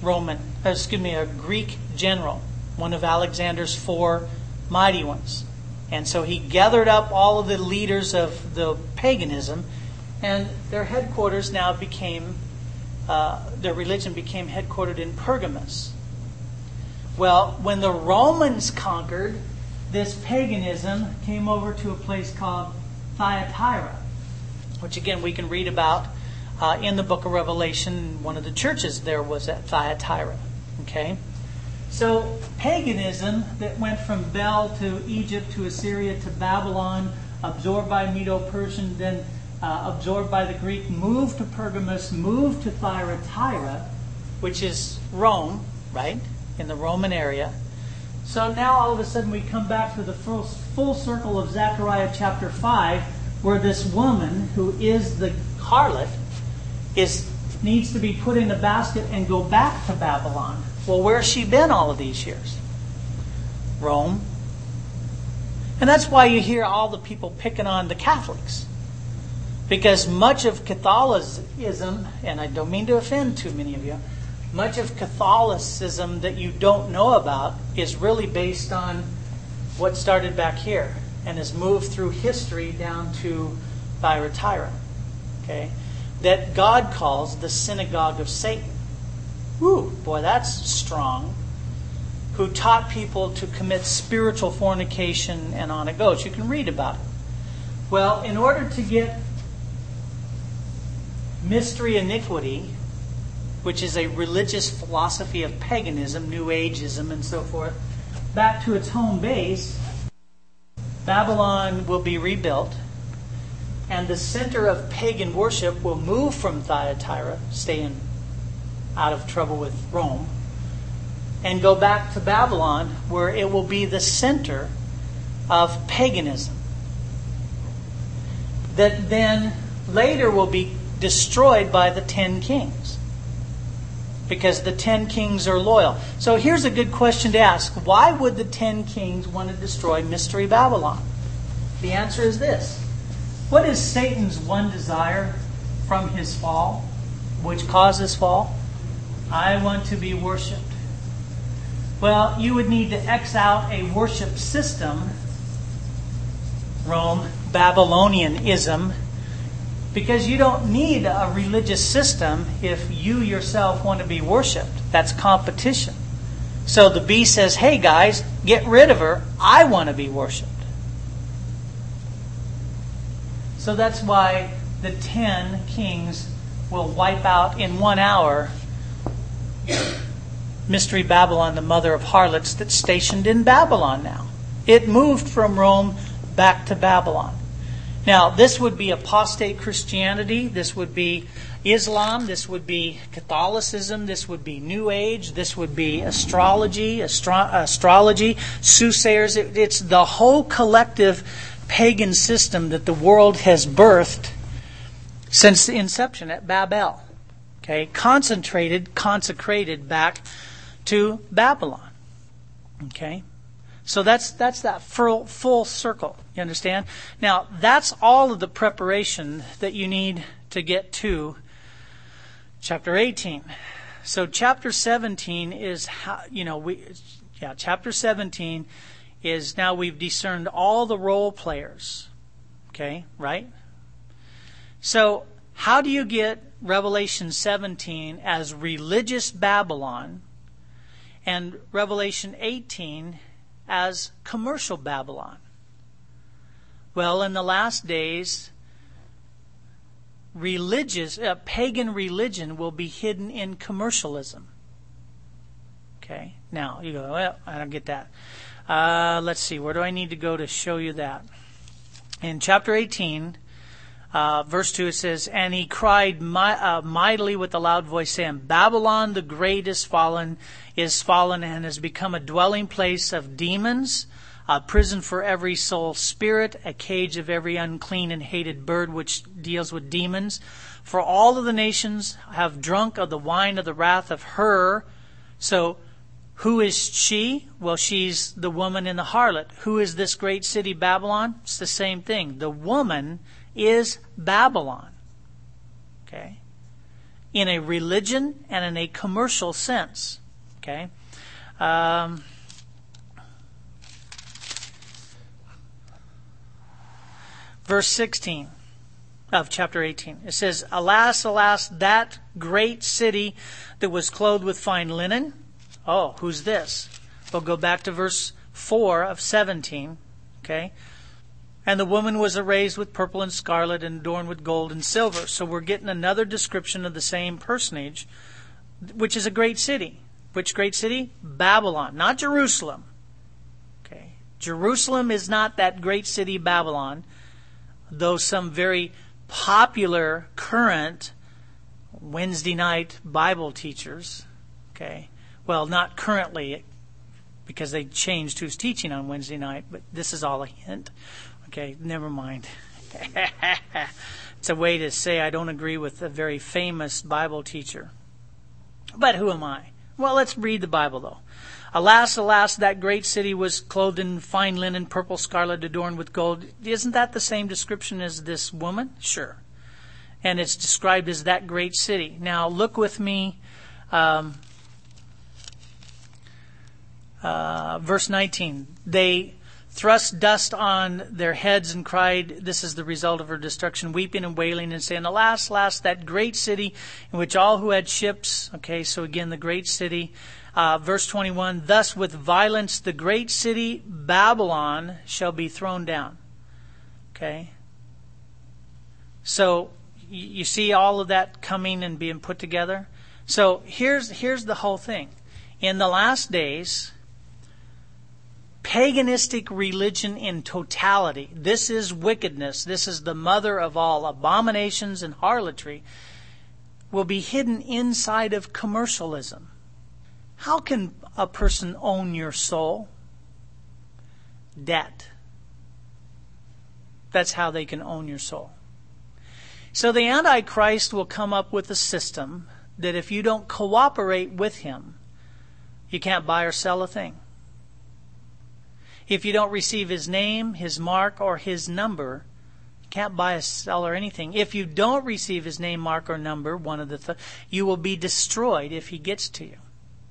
Speaker 1: general, one of Alexander's 4 mighty ones. And so he gathered up all of the leaders of the paganism, and their headquarters now their religion became headquartered in Pergamus. Well, when the Romans conquered, this paganism came over to a place called Thyatira, which again we can read about in the book of Revelation. One of the churches there was at Thyatira. Okay? So paganism that went from Bel to Egypt to Assyria to Babylon, absorbed by Medo-Persian, then absorbed by the Greek, moved to Pergamus, moved to Thyatira, which is Rome, right, in the Roman area. So now all of a sudden we come back to the full circle of Zechariah chapter 5, where this woman, who is the harlot, needs to be put in a basket and go back to Babylon. Well, where's she been all of these years? Rome. And that's why you hear all the people picking on the Catholics. Because much of Catholicism, and I don't mean to offend too many of you, much of Catholicism that you don't know about is really based on what started back here and has moved through history down to Thyatira. Okay? That God calls the synagogue of Satan. Whew, boy, that's strong. Who taught people to commit spiritual fornication, and on it goes. You can read about it. Well, in order to get mystery iniquity, which is a religious philosophy of paganism, New Ageism, and so forth, back to its home base, Babylon will be rebuilt, and the center of pagan worship will move from Thyatira, staying out of trouble with Rome, and go back to Babylon, where it will be the center of paganism. That then later will be destroyed by the 10 kings. Because the 10 kings are loyal. So here's a good question to ask. Why would the 10 kings want to destroy Mystery Babylon? The answer is this. What is Satan's one desire from his fall, which caused his fall? I want to be worshipped. Well, you would need to X out a worship system, Rome, Babylonianism, because you don't need a religious system if you yourself want to be worshipped. That's competition. So the beast says, hey guys, get rid of her. I want to be worshipped. So that's why the 10 kings will wipe out in 1 hour Mystery Babylon, the mother of harlots, that's stationed in Babylon now. It moved from Rome back to Babylon. Now, this would be apostate Christianity. This would be Islam. This would be Catholicism. This would be New Age. This would be astrology, soothsayers. It's the whole collective pagan system that the world has birthed since the inception at Babel. Okay, consecrated back to Babylon. Okay, so that's that full circle. You understand? Now, that's all of the preparation that you need to get to chapter 18. So chapter 17 is how, chapter 17 is now we've discerned all the role players. Okay, right? So how do you get Revelation 17 as religious Babylon and Revelation 18 as commercial Babylon? Well, in the last days, pagan religion will be hidden in commercialism. Okay, now you go, well, I don't get that. Let's see, where do I need to go to show you that? In chapter 18, verse 2, it says, "And he cried mightily with a loud voice, saying, Babylon the great is fallen, and has become a dwelling place of demons, a prison for every soul spirit, a cage of every unclean and hated bird," which deals with demons. "For all of the nations have drunk of the wine of the wrath of her." So, who is she? Well, she's the woman in the harlot. Who is this great city, Babylon? It's the same thing. The woman is Babylon. Okay? In a religion and in a commercial sense. Okay? Verse 16 of chapter 18. It says, "Alas, alas, that great city that was clothed with fine linen." Oh, who's this? We'll go back to verse 4 of 17. Okay? "And the woman was arrayed with purple and scarlet and adorned with gold and silver." So we're getting another description of the same personage, which is a great city. Which great city? Babylon, not Jerusalem. Okay? Jerusalem is not that great city, Babylon, though some very popular current Wednesday night Bible teachers, okay, well, not currently, because they changed who's teaching on Wednesday night, but this is all a hint. Okay, never mind. It's a way to say I don't agree with a very famous Bible teacher. But who am I? Well, let's read the Bible, though. "Alas, alas, that great city was clothed in fine linen, purple, scarlet, adorned with gold." Isn't that the same description as this woman? Sure. And it's described as that great city. Now, look with me. Verse 19, "They thrust dust on their heads and cried," this is the result of her destruction, "weeping and wailing and saying, Alas, alas, that great city in which all who had ships," okay, so again, the great city. Verse 21, "Thus with violence the great city Babylon shall be thrown down." Okay. So you see all of that coming and being put together. So here's the whole thing. In the last days, paganistic religion in totality, this is wickedness, this is the mother of all abominations and harlotry, will be hidden inside of commercialism. How can a person own your soul? Debt. That's how they can own your soul. So the Antichrist will come up with a system that if you don't cooperate with him, you can't buy or sell a thing. If you don't receive his name, his mark, or his number, you can't buy or sell or anything. If you don't receive his name, mark, or number, one of the you will be destroyed if he gets to you.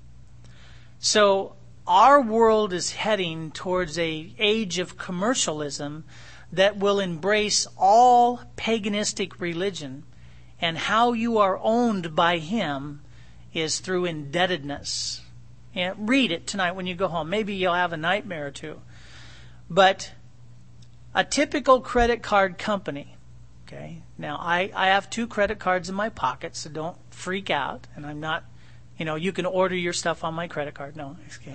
Speaker 1: So our world is heading towards an age of commercialism that will embrace all paganistic religion, and how you are owned by him is through indebtedness. And read it tonight when you go home. Maybe you'll have a nightmare or two. But a typical credit card company, okay, now I have 2 credit cards in my pocket, so don't freak out. And I'm not, you can order your stuff on my credit card. No, okay.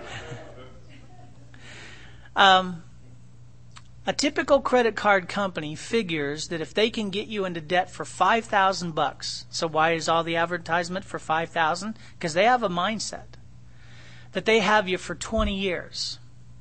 Speaker 1: A typical credit card company figures that if they can get you into debt for $5,000, so why is all the advertisement for $5,000? Because they have a mindset that they have you for 20 years.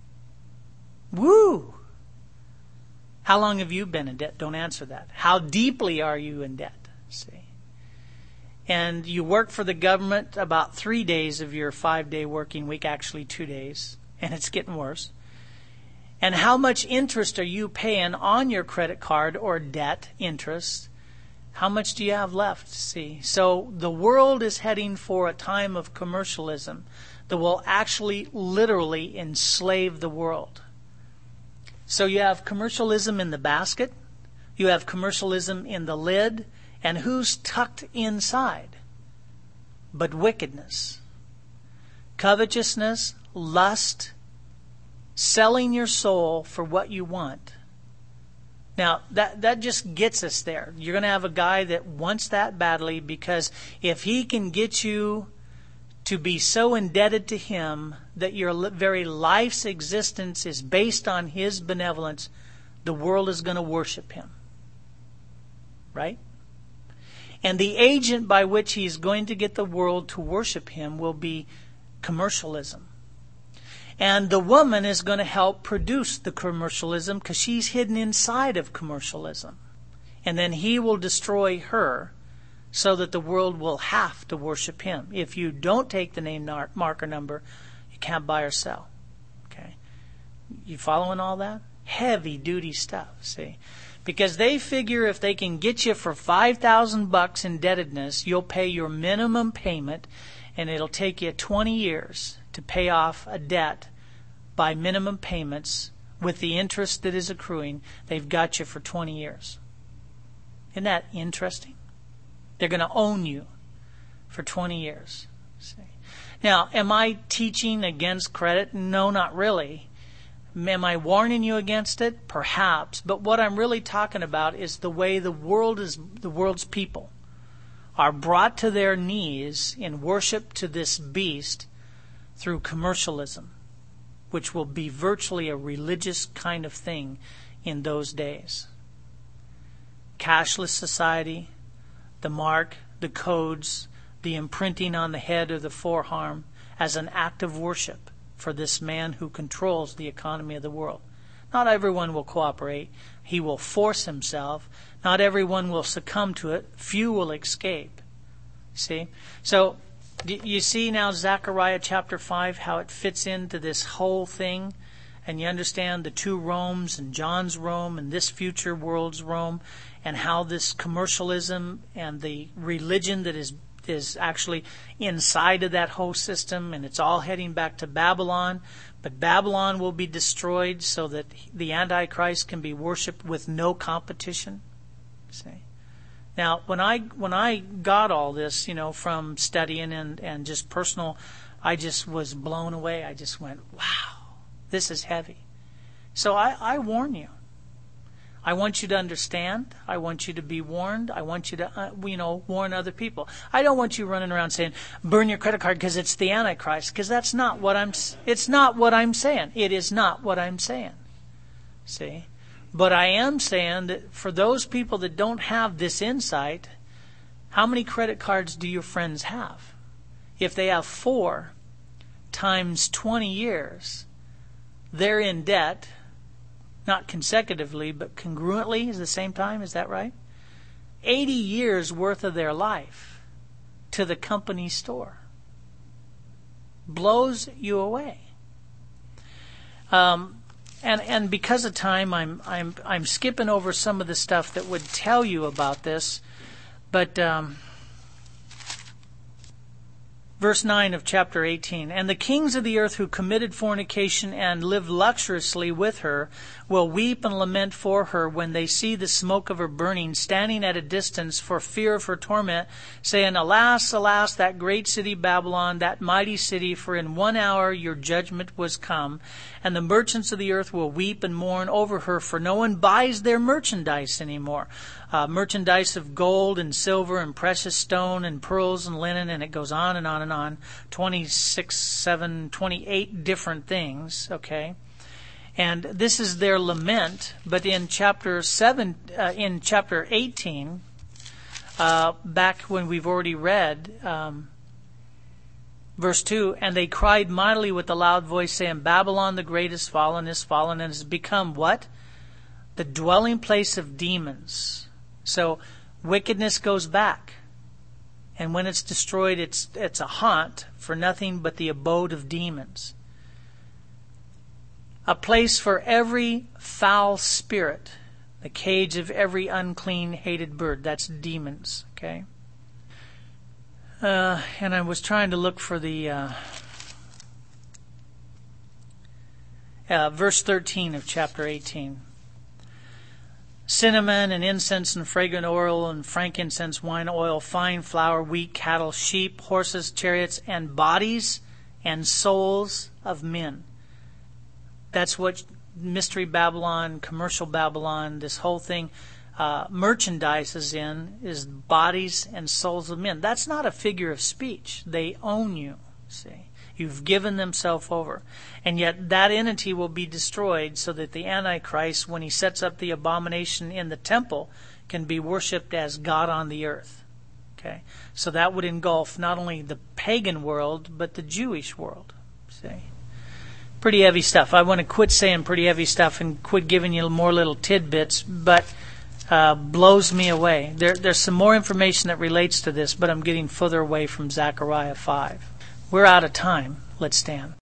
Speaker 1: Woo! How long have you been in debt? Don't answer that. How deeply are you in debt? See? And you work for the government about 3 days of your 5-day working week, actually 2 days, and it's getting worse. And how much interest are you paying on your credit card or debt interest? How much do you have left? See, so the world is heading for a time of commercialism that will actually literally enslave the world. So you have commercialism in the basket, you have commercialism in the lid, and who's tucked inside? But wickedness, covetousness, lust, selling your soul for what you want. Now, that just gets us there. You're going to have a guy that wants that badly, because if he can get you to be so indebted to Him that your very life's existence is based on His benevolence, the world is going to worship Him. Right? And the agent by which He's going to get the world to worship Him will be commercialism. And the woman is going to help produce the commercialism because she's hidden inside of commercialism. And then He will destroy her so that the world will have to worship Him. If you don't take the name marker number, you can't buy or sell. Okay? You following all that? Heavy duty stuff, see? Because they figure if they can get you for $5,000 indebtedness, you'll pay your minimum payment, and it'll take you 20 years to pay off a debt by minimum payments with the interest that is accruing. They've got you for 20 years. Isn't that interesting? They're going to own you for 20 years. See? Now, am I teaching against credit? No, not really. Am I warning you against it? Perhaps. But what I'm really talking about is the way the world's people are brought to their knees in worship to this beast through commercialism, which will be virtually a religious kind of thing in those days. Cashless society, the mark, the codes, the imprinting on the head or the forearm as an act of worship for this man who controls the economy of the world. Not everyone will cooperate. He will force himself. Not everyone will succumb to it. Few will escape. See? So, you see now Zechariah chapter 5, how it fits into this whole thing? And you understand the two Romes and John's Rome and this future world's Rome, and how this commercialism and the religion that is actually inside of that whole system, and it's all heading back to Babylon. But Babylon will be destroyed so that the Antichrist can be worshipped with no competition. See? Now, when I got all this, from studying and just personal, I just was blown away. I just went, wow, this is heavy. So I warn you. I want you to understand. I want you to be warned. I want you to, warn other people. I don't want you running around saying, burn your credit card because it's the Antichrist, because it's not what I'm saying. It is not what I'm saying. See? But I am saying that for those people that don't have this insight, how many credit cards do your friends have? If they have 4 times 20 years, they're in debt. Not consecutively, but congruently at the same time. Is that right? 80 years worth of their life to the company store. Blows you away. And because of time, I'm skipping over some of the stuff that would tell you about this. But verse 9 of chapter 18, and the kings of the earth who committed fornication and lived luxuriously with her will weep and lament for her when they see the smoke of her burning, standing at a distance for fear of her torment, saying, Alas, alas, that great city Babylon, that mighty city, for in 1 hour your judgment was come. And the merchants of the earth will weep and mourn over her, for no one buys their merchandise anymore. Merchandise of gold and silver and precious stone and pearls and linen, and it goes on and on and on. 28 different things, okay? And this is their lament, but in chapter 18, back when we've already read, verse 2, and they cried mightily with a loud voice, saying, Babylon the great is fallen, and has become what? The dwelling place of demons. So wickedness goes back. And when it's destroyed, it's a haunt for nothing but the abode of demons. A place for every foul spirit, the cage of every unclean, hated bird. That's demons, okay? And I was trying to look for the verse 13 of chapter 18. Cinnamon and incense and fragrant oil and frankincense, wine, oil, fine flour, wheat, cattle, sheep, horses, chariots, and bodies and souls of men. That's what Mystery Babylon, Commercial Babylon, this whole thing, merchandise is bodies and souls of men. That's not a figure of speech. They own you. See, you've given themselves over. And yet that entity will be destroyed so that the Antichrist, when he sets up the abomination in the temple, can be worshipped as God on the earth. Okay? So that would engulf not only the pagan world, but the Jewish world. See? Pretty heavy stuff. I want to quit saying pretty heavy stuff and quit giving you more little tidbits, but blows me away. There's some more information that relates to this, but I'm getting further away from Zechariah 5. We're out of time. Let's stand.